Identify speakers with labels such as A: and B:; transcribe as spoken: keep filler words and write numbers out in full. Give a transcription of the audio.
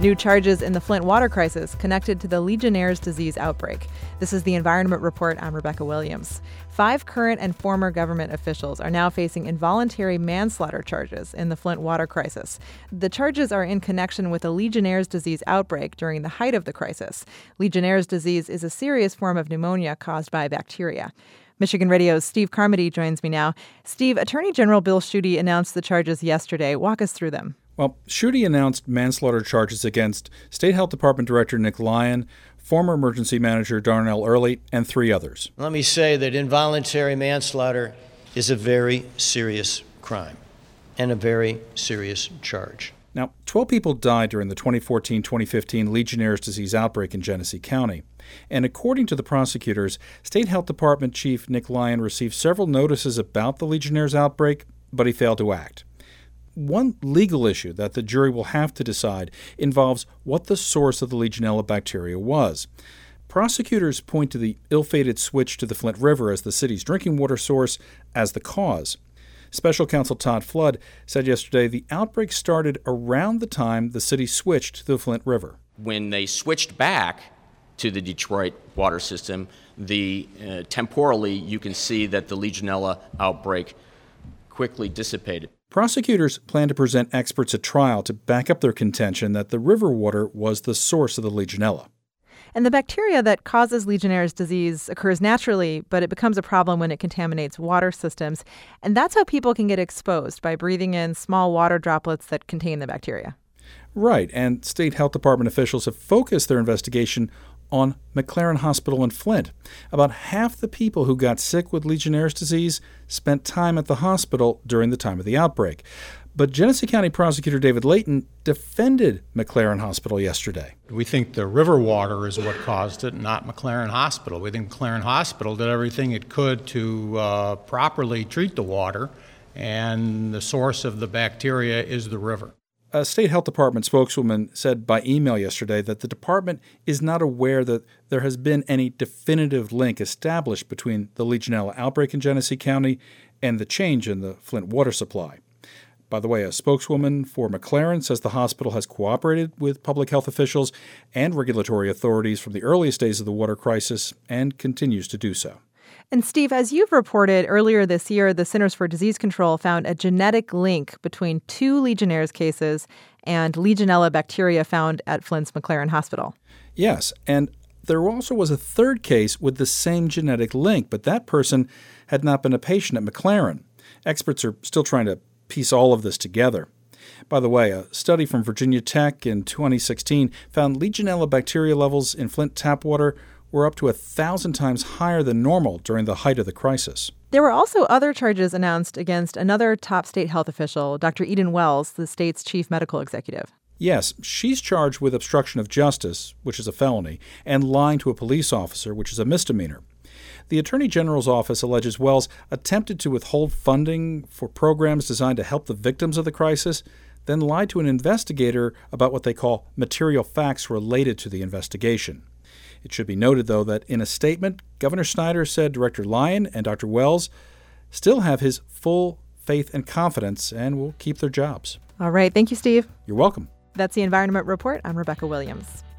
A: New charges in the Flint water crisis connected to the Legionnaire's disease outbreak. This is the Environment Report. I'm Rebecca Williams. Five current and former government officials are now facing involuntary manslaughter charges in the Flint water crisis. The charges are in connection with the Legionnaire's disease outbreak during the height of the crisis. Legionnaire's disease is a serious form of pneumonia caused by bacteria. Michigan Radio's Steve Carmody joins me now. Steve, Attorney General Bill Schuette announced the charges yesterday. Walk us through them.
B: Well, Schuette announced manslaughter charges against State Health Department Director Nick Lyon, former emergency manager Darnell Early, and three others.
C: Let me say that involuntary manslaughter is a very serious crime and a very serious charge.
B: Now, twelve people died during the twenty fourteen twenty fifteen Legionnaire's disease outbreak in Genesee County. And according to the prosecutors, State Health Department Chief Nick Lyon received several notices about the Legionnaire's outbreak, but he failed to act. One legal issue that the jury will have to decide involves what the source of the Legionella bacteria was. Prosecutors point to the ill-fated switch to the Flint River as the city's drinking water source as the cause. Special counsel Todd Flood said yesterday the outbreak started around the time the city switched to the Flint River.
D: When they switched back to the Detroit water system, the uh, temporally you can see that the Legionella outbreak quickly dissipated.
B: Prosecutors plan to present experts at trial to back up their contention that the river water was the source of the Legionella.
A: And the bacteria that causes Legionnaire's disease occurs naturally, but it becomes a problem when it contaminates water systems. And that's how people can get exposed, by breathing in small water droplets that contain the bacteria.
B: Right, and state health department officials have focused their investigation on McLaren Hospital in Flint. About half the people who got sick with Legionnaire's disease spent time at the hospital during the time of the outbreak. But Genesee County Prosecutor David Layton defended McLaren Hospital yesterday.
E: We think the river water is what caused it, not McLaren Hospital. We think McLaren Hospital did everything it could to uh, properly treat the water, and the source of the bacteria is the river.
B: A state health department spokeswoman said by email yesterday that the department is not aware that there has been any definitive link established between the Legionella outbreak in Genesee County and the change in the Flint water supply. By the way, a spokeswoman for McLaren says the hospital has cooperated with public health officials and regulatory authorities from the earliest days of the water crisis and continues to do so.
A: And Steve, as you've reported, earlier this year, the Centers for Disease Control found a genetic link between two Legionnaire's cases and Legionella bacteria found at Flint's McLaren Hospital.
B: Yes, and there also was a third case with the same genetic link, but that person had not been a patient at McLaren. Experts are still trying to piece all of this together. By the way, a study from Virginia Tech in twenty sixteen found Legionella bacteria levels in Flint tap water were up to a thousand times higher than normal during the height of the crisis.
A: There were also other charges announced against another top state health official, Doctor Eden Wells, the state's chief medical executive.
B: Yes, she's charged with obstruction of justice, which is a felony, and lying to a police officer, which is a misdemeanor. The Attorney General's office alleges Wells attempted to withhold funding for programs designed to help the victims of the crisis, then lied to an investigator about what they call material facts related to the investigation. It should be noted, though, that in a statement, Governor Snyder said Director Lyon and Doctor Wells still have his full faith and confidence and will keep their jobs.
A: All right. Thank you, Steve.
B: You're welcome.
A: That's the Environment Report. I'm Rebecca Williams.